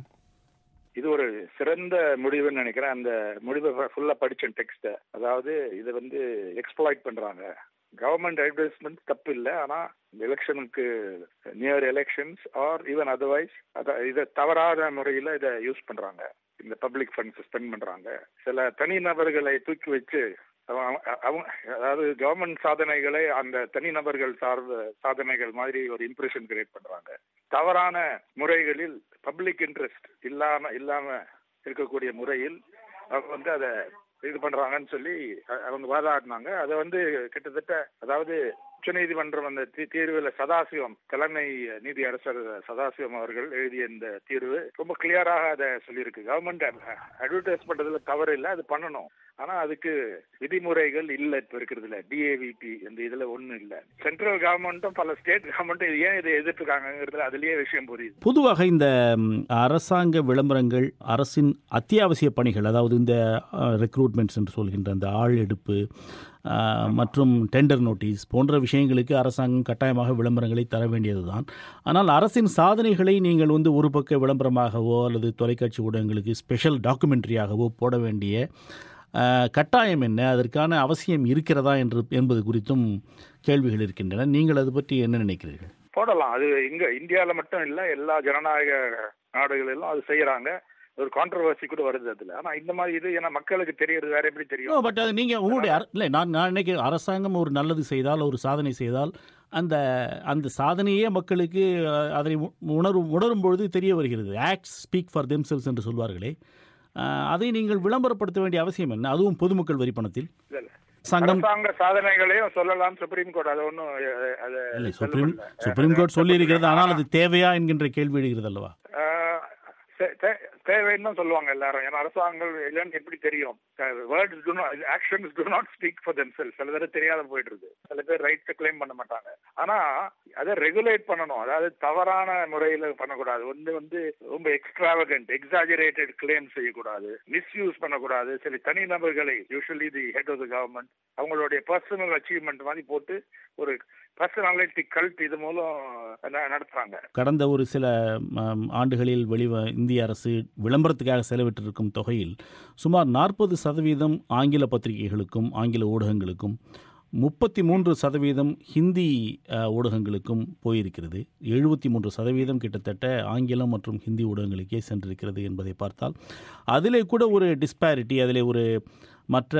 இது ஒரு சிறந்த முடிவுன்னு நினைக்கிறேன். அந்த முடிவை ஃபுல்லா படிச்ச டெக்ஸ்ட, அதாவது இதை வந்து எக்ஸ்ப்ளாய்ட் பண்றாங்க. கவர்மெண்ட் அட்வர்டைஸ்மெண்ட் தப்பு இல்லை, ஆனா எலெக்ஷனுக்கு near elections or even otherwise இதை தவறான முறையில இதை யூஸ் பண்றாங்க. இந்த பப்ளிக் ஃபண்ட்ஸ் ஸ்பெண்ட் பண்றாங்க. சில தனிநபர்களை தூக்கி வச்சு அவங்க, அதாவது கவர்மெண்ட் சாதனைகளை அந்த தனிநபர்கள் சார்ந்த சாதனைகள் மாதிரி ஒரு இம்ப்ரெஷன் கிரியேட் பண்றாங்க. தவறான முறைகளில் பப்ளிக் இன்ட்ரெஸ்ட் இல்லாம இல்லாம இருக்கக்கூடிய முறையில் அவங்க வந்து அதை இது பண்றாங்கன்னு சொல்லி அவங்க வாதாடினாங்க. அதை வந்து கிட்டத்தட்ட, அதாவது உச்சநீதிமன்றம் அந்த தீர்வுல சதாசிவம் தலைமை நீதி அரசர் சதாசிவம் அவர்கள் எழுதிய இந்த தீர்வு ரொம்ப கிளியராக அதை சொல்லியிருக்கு. கவர்மெண்ட் அட்வர்டைஸ் பண்றதுல தவறு இல்லை, அது பண்ணணும். ஆனா அதுக்கு விதிமுறைகள் இல்லை. இப்ப இருக்கிறதுல டிஏவிபி இந்த இதுல ஒண்ணும் இல்லை. சென்ட்ரல் கவர்மெண்ட்டும் பல ஸ்டேட் கவர்மெண்ட்டும் ஏன் இதை எதிர்த்துருக்காங்கிறது அதுலயே விஷயம் புரியுது. பொதுவாக இந்த அரசாங்க விளம்பரங்கள் அரசின் அத்தியாவசிய பணிகள், அதாவது இந்த ரெக்ரூட்மெண்ட்ஸ் என்று சொல்கின்ற அந்த ஆள் எடுப்பு மற்றும் டெண்டர் நோட்டீஸ் போன்ற விஷயங்களுக்கு அரசாங்கம் கட்டாயமாக விளம்பரங்களை தர வேண்டியதுதான். ஆனால் அரசின் சாதனைகளை நீங்கள் வந்து ஒரு பக்க விளம்பரமாகவோ அல்லது தொலைக்காட்சி ஊடகங்களுக்கு ஸ்பெஷல் டாக்குமெண்ட்ரியாகவோ போட வேண்டிய கட்டாயம் என்ன, அதற்கான அவசியம் இருக்கிறதா என்று என்பது குறித்தும் கேள்விகள் இருக்கின்றன. நீங்கள் அது பற்றி என்ன நினைக்கிறீர்கள்? போடலாம். அது இங்க இந்தியாவில் மட்டும் இல்லை, எல்லா ஜனநாயக நாடுகளிலும் அது செய்யறாங்க. ஒரு கான்ட்ரவர்சி கூட வருது அதுல. ஆனா இந்த மாதிரி இது ஏன்னா மக்களுக்கு தெரியறது வேற எப்படி தெரியும். பட் அது நீங்க உங்களுடைய இல்லை நான் நான் நினைக்கிறேன் அரசாங்கம் ஒரு நல்லது செய்தால் ஒரு சாதனை செய்தால் அந்த அந்த சாதனையே மக்களுக்கு அதை உணரும் உணரும் பொழுது தெரிய வருகிறது. ஆக்ட்ஸ் ஸ்பீக் ஃபார் தெம்செல்ஸ் என்று சொல்வார்களே, அதை நீங்கள் விளம்பரப்படுத்த வேண்டிய அவசியம் என்ன? அதுவும் பொதுமக்கள் வரி பணத்தில். அரசாங்க சாதனைகளையும் சொல்லலாம் சுப்ரீம் கோர்ட் அது ஒன்றும் சுப்ரீம் சுப்ரீம் கோர்ட் சொல்லி இருக்கிறது. ஆனால் அது தேவையா என்கின்ற கேள்வி எழுகிறது அல்லவா? தேவைன்னு சொல்லுவாங்க எல்லாரும். ஏன்னா அரசாங்கம் இல்லைன்னு எப்படி தெரியும்? Words do not actions do not speak for themselves. சில பேர் தெரியாத போயிட்டு இருக்கு. சில பேர் ரைட்ஸை கிளைம் பண்ண மாட்டாங்க. ஆனா அதை ரெகுலேட் பண்ணணும். அதாவது தவறான முறையில பண்ணக்கூடாது. வந்து வந்து ரொம்ப எக்ஸ்ட்ராவகண்ட் எக்ஸாஜரேட்டட் கிளைம் செய்யக்கூடாது, மிஸ்யூஸ் பண்ணக்கூடாது. சில தனி நபர்களை usually the head of the government அவங்களுடைய பர்சனல் அச்சீவ்மெண்ட் மாதிரி போட்டு ஒரு பர்சனாலிட்டி கல்ட் இது மூலம் நடத்துறாங்க. கடந்த ஒரு சில ஆண்டுகளில் வெளிவ இந்திய அரசு விளம்பரத்துக்காக செலவிட்டிருக்கும் தொகையில் சுமார் நாற்பது சதவீதம் ஆங்கில பத்திரிகைகளுக்கும் ஆங்கில ஊடகங்களுக்கும் முப்பத்தி மூன்று சதவீதம் ஹிந்தி ஊடகங்களுக்கும் போயிருக்கிறது. எழுபத்தி மூன்று சதவீதம் கிட்டத்தட்ட ஆங்கிலம் மற்றும் ஹிந்தி ஊடகங்களுக்கே சென்றிருக்கிறது என்பதை பார்த்தால் அதிலே கூட ஒரு டிஸ்பாரிட்டி, அதிலே ஒரு மற்ற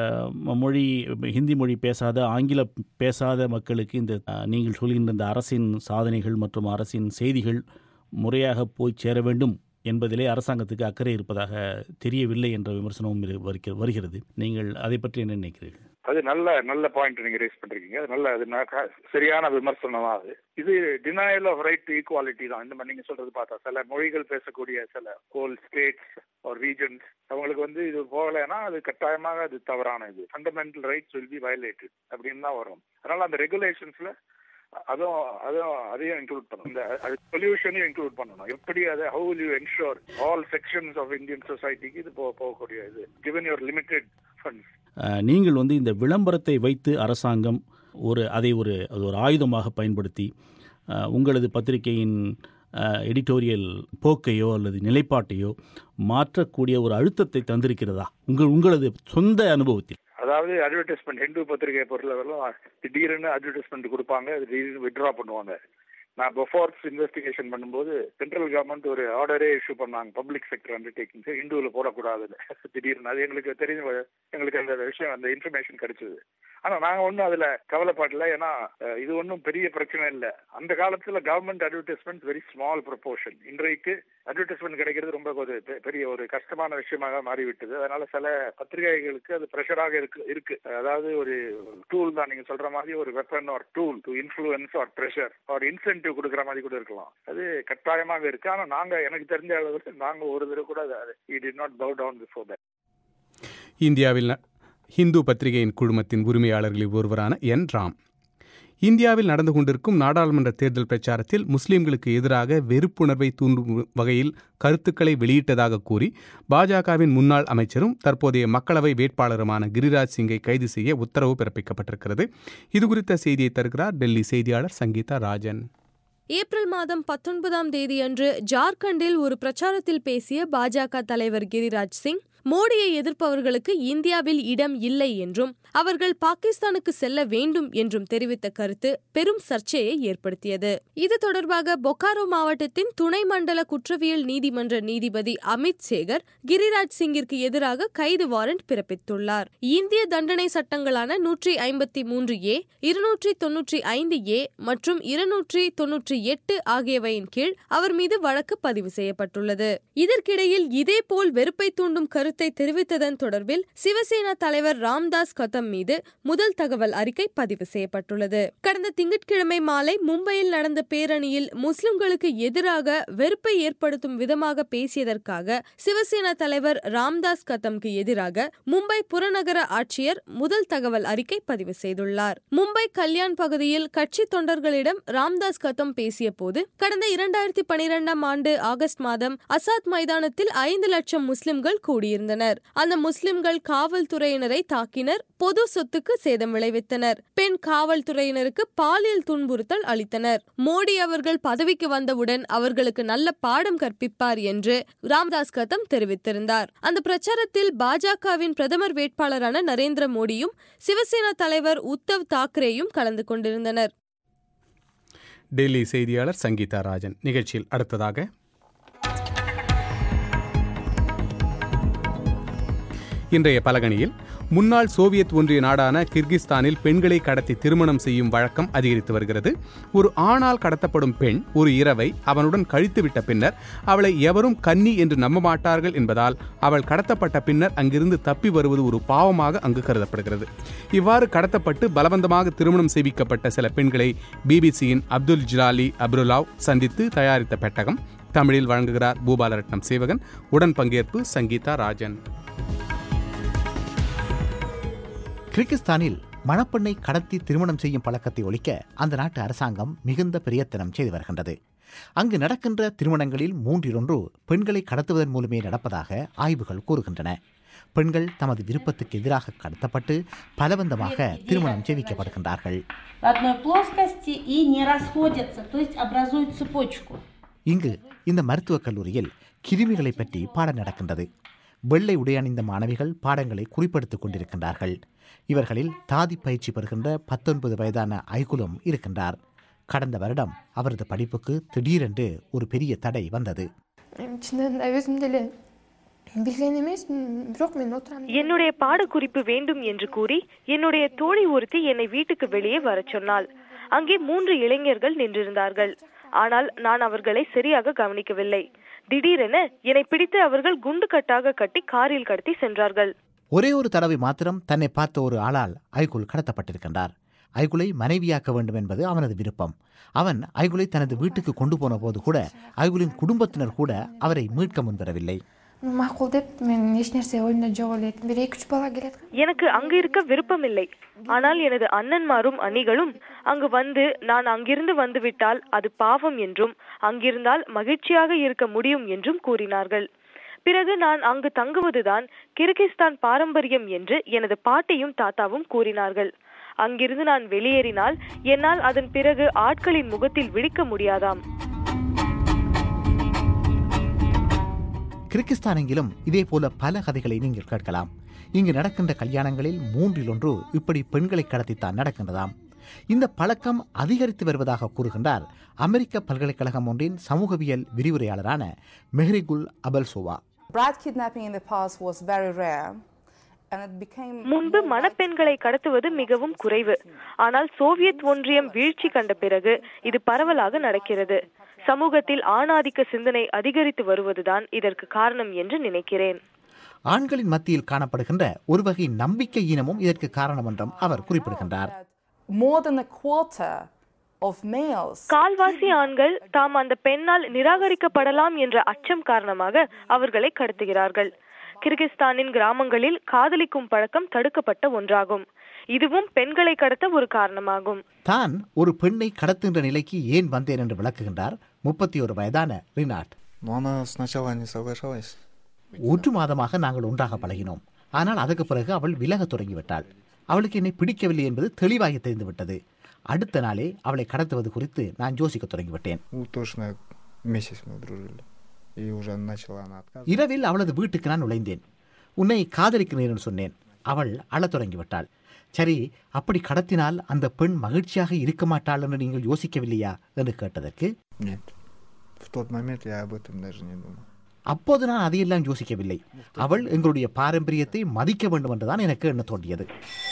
மொழி ஹிந்தி மொழி பேசாத ஆங்கில பேசாத மக்களுக்கு இந்த நீங்கள் சொல்கின்ற இந்த அரசின் சாதனைகள் மற்றும் அரசின் செய்திகள் முறையாக போய் சேர வேண்டும் என்பதிலே அரசாங்கத்துக்கு அக்கறை இருப்பதாக தெரியவில்லை என்ற விமர்சனமும் வருகிறது. நீங்கள் அதை பற்றி என்ன நினைக்கிறீர்கள்? அது நல்ல நல்ல பாயிண்ட் நீங்க ரேஸ் பண்றீங்க. அது நல்ல அது சரியான விமர்சனம் தான். அது இது denial of right to equality தான். இந்த மாதிரி நீங்க சொல்றது பார்த்தா சில மொழிகள் பேசக்கூடிய சில ஹோல் ஸ்டேட்ஸ் ஆர் ரீஜன்ஸ் அவங்களுக்கு வந்து இது போகலைன்னா அது கட்டாயமாக அது தவறான இது fundamental rights will be violated அப்படின்னு தான் வரும். அதனால அந்த ரெகுலேஷன்ஸ்ல அதுவும் அதுவும் அதையும் இன்க்ளூட் பண்ணணும். இந்த சொல்யூஷனையும் இன்க்ளூட் பண்ணணும். எப்படி அதை how will you ensure all sections of Indian சொசைட்டிக்கு இது போகக்கூடிய இது கிவன் யுவர் லிமிடெட் ஃபண்ட்ஸ். நீங்கள் வந்து இந்த விளம்பரத்தை வைத்து அரசாங்கம் ஒரு அதை ஒரு அது ஒரு ஆயுதமாக பயன்படுத்தி உங்களது பத்திரிகையின் எடிட்டோரியல் போக்கையோ அல்லது நிலைப்பாட்டையோ மாற்றக்கூடிய ஒரு அழுத்தத்தை தந்திருக்கிறதா உங்கள் உங்களது சொந்த அனுபவத்தில்? அதாவது அட்வர்டைஸ்மெண்ட் ஹிந்து பத்திரிகை பொறுத்தவரையிலும் திடீர்னு அட்வர்டைஸ்மெண்ட் கொடுப்பாங்க, அது திடீர்னு வித்ட்ரா பண்ணுவாங்க. நான் பெஃபோர்ஸ் இன்வெஸ்டிகேஷன் பண்ணும்போது சென்ட்ரல் கவர்மெண்ட் ஒரு ஆர்டரே இஷ்யூ பண்ணாங்க பப்ளிக் செக்டர் அண்டர்டேக்கிங்ஸ் ஹிந்துவில் போடக்கூடாது திடீர்னு. அது எங்களுக்கு தெரிஞ்ச எங்களுக்கு அந்த விஷயம் அந்த இன்ஃபர்மேஷன் கிடைச்சது. ஆனால் நாங்கள் ஒன்றும் அதில் கவலைப்படல. ஏன்னா இது ஒன்றும் பெரிய பிரச்சனை இல்லை. அந்த காலத்தில் government advertisement very small proportion. இன்றைக்கு அட்வர்டைஸ்மெண்ட் கிடைக்கிறது ரொம்ப ஒரு பெரிய ஒரு கஷ்டமான விஷயமாக மாறிவிட்டது. அதனால சில பத்திரிகைகளுக்கு அது ப்ரெஷராக இருக்கு இருக்கு அதாவது ஒரு டூல் தான் நீங்க சொல்ற மாதிரி ஒரு weapon or tool to influence or pressure or incentive கொடுக்குற மாதிரி கூட இருக்கலாம். அது கட்டாயமாக இருக்கு. ஆனால் நாங்க எனக்கு தெரிஞ்ச அளவுக்கு நாங்க ஒரு தடவை கூட we did not bow down before that. இந்தியாவில் ஹிந்து பத்திரிகையின் குழுமத்தின் உரிமையாளர்களில் ஒருவரான என் ராம் இந்தியாவில் நடந்து கொண்டிருக்கும் நாடாளுமன்ற தேர்தல் பிரச்சாரத்தில் முஸ்லிம்களுக்கு எதிராக வெறுப்புணர்வை தூண்டும் வகையில் கருத்துக்களை வெளியிட்டதாக கூறி பாஜகவின் முன்னாள் அமைச்சரும் தற்போதைய மக்களவை வேட்பாளருமான கிரிராஜ் சிங்கை கைது செய்ய உத்தரவு பிறப்பிக்கப்பட்டிருக்கிறது. இதுகுறித்த செய்தியை தருகிறார் டெல்லி செய்தியாளர் சங்கீதா ராஜன். ஏப்ரல் மாதம் பத்தொன்பதாம் தேதியன்று ஜார்க்கண்டில் ஒரு பிரச்சாரத்தில் பேசிய பாஜக தலைவர் கிரிராஜ் சிங் மோடியை எதிர்ப்பவர்களுக்கு இந்தியாவில் இடம் இல்லை என்றும் அவர்கள் பாகிஸ்தானுக்கு செல்ல வேண்டும் என்றும் தெரிவித்த கருத்து பெரும் சர்ச்சையை ஏற்படுத்தியது. இது தொடர்பாக பொக்காரோ மாவட்டத்தின் துணை மண்டல குற்றவியல் நீதிமன்ற நீதிபதி அமித் சேகர் கிரிராஜ் சிங்கிற்கு எதிராக கைது வாரண்ட் பிறப்பித்துள்ளார். இந்திய தண்டனை சட்டங்களான நூற்றி ஐம்பத்தி மூன்று ஏ இருநூற்றி தொன்னூற்றி ஐந்து ஏ மற்றும் இருநூற்றி தொன்னூற்றி எட்டு ஆகியவையின் கீழ் அவர் மீது வழக்கு பதிவு செய்யப்பட்டுள்ளது. இதற்கிடையில் இதேபோல் வெறுப்பை தூண்டும் கருத்தை தெரிவித்ததன் தொடர்பில் சிவசேனா தலைவர் ராம்தாஸ் கதம் மீது முதல் தகவல் அறிக்கை பதிவு செய்யப்பட்டுள்ளது. கடந்த திங்கட்கிழமை மாலை மும்பையில் நடந்த பேரணியில் முஸ்லிம்களுக்கு எதிராக வெறுப்பை ஏற்படுத்தும் விதமாக பேசியதற்காக சிவசேனா தலைவர் ராம்தாஸ் கதம்க்கு எதிராக மும்பை புறநகர ஆட்சியர் முதல் தகவல் அறிக்கை பதிவு செய்துள்ளார். மும்பை கல்யாண் பகுதியில் கட்சி தொண்டர்களிடம் ராம்தாஸ் கதம் பேசிய போது கடந்த இரண்டாயிரத்தி பனிரெண்டாம் ஆண்டு ஆகஸ்ட் மாதம் அசாத் மைதானத்தில் ஐந்து லட்சம் முஸ்லிம்கள் கூடியிருந்தனர். அந்த முஸ்லிம்கள் காவல்துறையினரை தாக்கினர், பொது சொத்துக்கு சேதம் விளைவித்தனர், பெண் காவல்துறையினருக்கு பாலியல் துன்புறுத்தல் அளித்தனர். மோடி அவர்கள் பதவிக்கு வந்தவுடன் அவர்களுக்கு நல்ல பாடம் கற்பிப்பார் என்று ராம்தாஸ் கதம் தெரிவித்திருந்தார். அந்த பிரச்சாரத்தில் பாஜகவின் பிரதமர் வேட்பாளரான நரேந்திர மோடியும் சிவசேனா தலைவர் உத்தவ் தாக்கரேயும் கலந்து கொண்டிருந்தனர். டெல்லி செய்தியாளர் சங்கீதா ராஜன். நிகழ்ச்சியில் அடுத்ததாக இன்றைய பலகணியில் முன்னாள் சோவியத் ஒன்றிய நாடான கிர்கிஸ்தானில் பெண்களை கடத்தி திருமணம் செய்யும் வழக்கம் அதிகரித்து வருகிறது. ஒரு ஆணால் கடத்தப்படும் பெண் ஒரு இரவை அவனுடன் கழித்துவிட்ட பின்னர் அவளை எவரும் கன்னி என்று நம்ப மாட்டார்கள் என்பதால் அவள் கடத்தப்பட்ட பின்னர் அங்கிருந்து தப்பி வருவது ஒரு பாவமாக அங்கு கருதப்படுகிறது. இவ்வாறு கடத்தப்பட்டு பலவந்தமாக திருமணம் செய்விக்கப்பட்ட சில பெண்களை பிபிசியின் அப்துல் ஜிலாலி அப்ருலாவ் சந்தித்து தயாரித்த பெட்டகம். தமிழில் வழங்குகிறார் பூபாலரட்னம் சேவகன். உடன் பங்கேற்பு சங்கீதா ராஜன். கிர்கிஸ்தானில் மணப்பெண்ணை கடத்தி திருமணம் செய்யும் பழக்கத்தை ஒழிக்க அந்த நாட்டு அரசாங்கம் மிகுந்த பிரயத்தனம் செய்து வருகின்றது. அங்கு நடக்கின்ற திருமணங்களில் மூன்றிலொன்று பெண்களை கடத்துவதன் மூலமே நடப்பதாக ஆய்வுகள் கூறுகின்றன. பெண்கள் தமது விருப்பத்துக்கு எதிராக கடத்தப்பட்டு பலவந்தமாக திருமணம் செய்விக்கப்படுகின்றார்கள். இங்கு இந்த மருத்துவக் கல்லூரியில் கிருமிகளை பற்றி பாடம் நடக்கின்றது. வெள்ளை உடை அணிந்த மாணவிகள் பாடங்களை குறிப்பெடுத்துக் கொண்டிருக்கின்றார்கள். இவர்களில் தாதி பயிற்சி பெறுகின்ற பத்தொன்பது வயதான ஐகுலும் இருக்கின்றார். கடந்த வருடம் அவரது படிப்புக்கு திடீரென்று ஒரு பெரிய தடை வந்தது. என்னுடைய பாடக்குறிப்பு வேண்டும் என்று கூறி என்னுடைய தோழி ஒருத்தி என்னை வீட்டுக்கு வெளியே வர சொன்னாள். அங்கே மூன்று இளைஞர்கள் நின்றிருந்தார்கள். ஆனால் நான் அவர்களை சரியாக கவனிக்கவில்லை. திடீரென என்னை பிடித்து அவர்கள் குண்டு கட்டாக கட்டி காரில் கடத்தி சென்றார்கள். ஒரே ஒரு தடவை மாத்திரம் தன்னை பார்த்த ஒரு ஆளால் ஐகுல் கடத்தப்பட்டிருக்கின்றார். ஐகுலை மனைவியாக்க வேண்டும் என்பது அவனது விருப்பம். அவன் ஐகுலை தனது வீட்டுக்கு கொண்டு போன போது கூட ஐகுலின் குடும்பத்தினர் கூட அவரை மீட்க முன்வரவில்லை. எனக்கு அங்கு இருக்க விருப்பமில்லை. ஆனால் எனது அண்ணன்மாரும் அண்ணிகளும் அங்கு வந்து நான் அங்கிருந்து வந்துவிட்டால் அது பாவம் என்றும் அங்கிருந்தால் மகிழ்ச்சியாக இருக்க முடியும் என்றும் கூறினார்கள். பிறகு நான் அங்கு தங்குவதுதான் கிர்கிஸ்தான் பாரம்பரியம் என்று எனது பாட்டியும் தாத்தாவும் கூறினார்கள். அங்கிருந்து நான் வெளியேறினால் என்னால் அதன் பிறகு ஆட்களின் முகத்தில் விழிக்க முடியாதாம். கிர்கிஸ்தானெங்கிலும் இதே போல பல கதைகளை நீங்கள் கேட்கலாம். இங்கு நடக்கின்ற கல்யாணங்களில் மூன்றில் ஒன்று இப்படி பெண்களை கடத்தித்தான் நடக்கின்றதாம். இந்த பழக்கம் அதிகரித்து வருவதாக கூறுகின்றார் அமெரிக்க பல்கலைக்கழகம் ஒன்றின் சமூகவியல் விரிவுரையாளரான மெஹ்ரிகுல் அபல்சோவா. முன்பு மணப்பெண்களை கடத்துவது மிகவும் குறைவு. ஆனால் சோவியத் ஒன்றியம் வீழ்ச்சி கண்ட பிறகு இது பரவலாக நடக்கிறது. சமூகத்தில் ஆணாதிக்க சிந்தனை அதிகரித்து வருவதுதான் இதற்கு காரணம் என்று நினைக்கிறேன். ஆண்களின் மத்தியில் காணப்படுகின்ற ஒரு வகை நம்பிக்கை ஈனமும் இதற்கு காரணம் என்றும் அவர் குறிப்பிடுகின்றார். கால்வாசி ஆண்கள் தாம் அந்த பெண்ணால் நிராகரிக்கப்படலாம் என்ற அச்சம் காரணமாக அவர்களை கடத்துகிறார்கள். கிர்கிஸ்தானின் கிராமங்களில் காதலிக்கும் பழக்கம் தடுக்கப்பட்ட ஒன்றாகும். இதுவும் பெண்களை கடத்த ஒரு காரணமாகும். தான் ஒரு பெண்ணை கடத்துகின்ற நிலைக்கு ஏன் வந்தேன் என்று விளக்குகின்றார் முப்பத்தி ஒரு வயதான ரினாட். ஒரு மாதமாக நாங்கள் ஒன்றாக பழகினோம். ஆனால் அதற்கு பிறகு அவள் விலக தொடங்கிவிட்டாள். அவளுக்கு என்னை பிடிக்கவில்லை என்பது தெளிவாக தெரிந்துவிட்டது. அடுத்த நாளே அவளை கடத்துவது குறித்து நான் யோசிக்க தொடங்கிவிட்டேன். இரவில் அவளது வீட்டுக்கு நான் நுழைந்தேன். உன்னை காதலிக்கிறேன் என்று சொன்னேன். அவள் அழத் தொடங்கிவிட்டாள். சரி, அப்படி கடத்தினால் அந்த பெண் மகிழ்ச்சியாக இருக்க மாட்டாள் என்று நீங்கள் யோசிக்கவில்லையா என்று கேட்டதற்கு, அப்போது நான் அதையெல்லாம் யோசிக்கவில்லை. அவள் எங்களுடைய பாரம்பரியத்தை மதிக்க வேண்டும் என்றுதான் எனக்கு எண்ண தோன்றியது.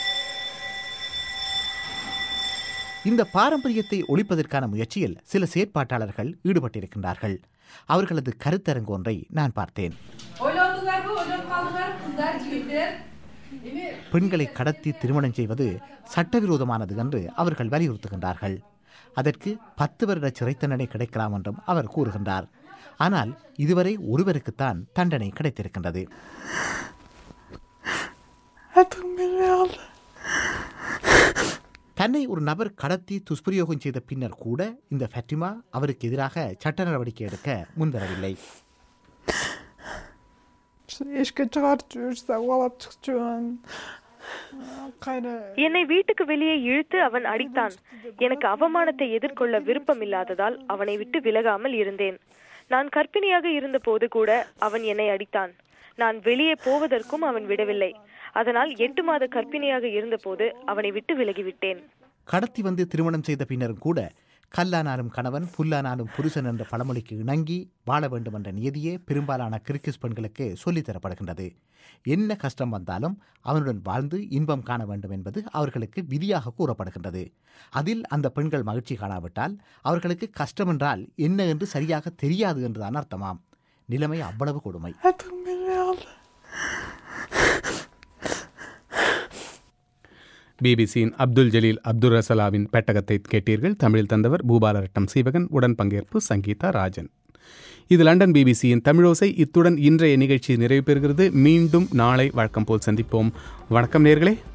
இந்த பாரம்பரியத்தை ஒழிப்பதற்கான முயற்சியில் சில செயற்பாட்டாளர்கள் ஈடுபட்டிருக்கின்றார்கள். அவர்களது கருத்தரங்கு ஒன்றை நான் பார்த்தேன். பெண்களை கடத்தி திருமணம் செய்வது சட்டவிரோதமானது என்று அவர்கள் வலியுறுத்துகின்றார்கள். அதற்கு பத்து வருட சிறை தண்டனை கிடைக்கலாம் என்றும் அவர் கூறுகின்றார். ஆனால் இதுவரை ஒருவருக்குத்தான் தண்டனை கிடைத்திருக்கின்றது. தன்னை ஒரு நபர் கடத்தி துஷ்பிரயோகம் செய்த பின்னர் கூட இந்த ஃபட்டிமா அவருக்கு எதிராக சட்ட நடவடிக்கை எடுக்க முன்வரவில்லை. என்னை வீட்டுக்கு வெளியே இழுத்து அவன் அடித்தான். எனக்கு அவமானத்தை எதிர்கொள்ள விருப்பம் இல்லாததால் அவனை விட்டு விலகாமல் இருந்தேன். நான் கர்ப்பிணியாக இருந்த போது கூட அவன் என்னை அடித்தான். நான் வெளியே போவதற்கும் அவன் விடவில்லை. அதனால் எட்டு மாத கர்ப்பிணியாக இருந்த போது அவனை விட்டு விலகிவிட்டேன். கடத்தி வந்து திருமணம் செய்த பின்னரும் கூட கல்லானாலும் கணவன் புல்லானாலும் புருஷன் என்ற பழமொழிக்கு இணங்கி வாழ வேண்டும் என்ற நியதியே பெரும்பாலான கிர்கிஸ் பெண்களுக்கு சொல்லித்தரப்படுகின்றது. என்ன கஷ்டம் வந்தாலும் அவனுடன் வாழ்ந்து இன்பம் காண வேண்டும் என்பது அவர்களுக்கு விதியாக கூறப்படுகின்றது. அதில் அந்த பெண்கள் மகிழ்ச்சி காணாவிட்டால் அவர்களுக்கு கஷ்டம் என்றால் என்ன என்று சரியாக தெரியாது என்றுதான் அர்த்தமாம். நிலைமை அவ்வளவு கொடுமை. பிபிசியின் அப்துல் ஜலீல் அப்துல் ரசலாவின் பெட்டகத்தை கேட்டீர்கள். தமிழில் தந்தவர் பூபாலரட்டம் சீவகன். உடன் பங்கேற்பு சங்கீதா ராஜன். இது லண்டன் பிபிசியின் தமிழோசை. இத்துடன் இன்றைய நிகழ்ச்சி நிறைவு பெறுகிறது. மீண்டும் நாளை வழக்கம் போல் சந்திப்போம். வணக்கம் நேயர்களே.